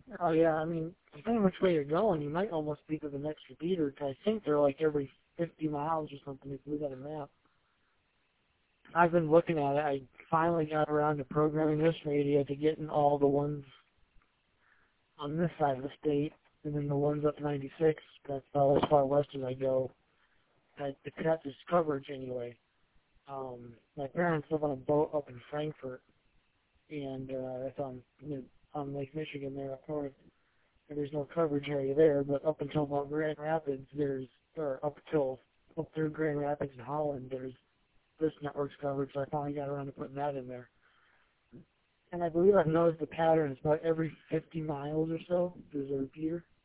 Oh yeah, I mean, depending which way you're going, you might almost be to the next repeater. 'Cause I think they're like every 50 miles or something if you look at a map. I've been looking at it. I finally got around to programming this radio to getting all the ones on this side of the state, and then the ones up 96. That's about as far west as I go. To cut this coverage anyway. My parents live on a boat up in Frankfurt, and it's on Lake Michigan there up north. There's no coverage area there, but up until about Grand Rapids, or up through Grand Rapids and Holland, there's this network's coverage, so I finally got around to putting that in there. And I believe I've noticed the pattern is about every 50 miles or so, there's a repeater.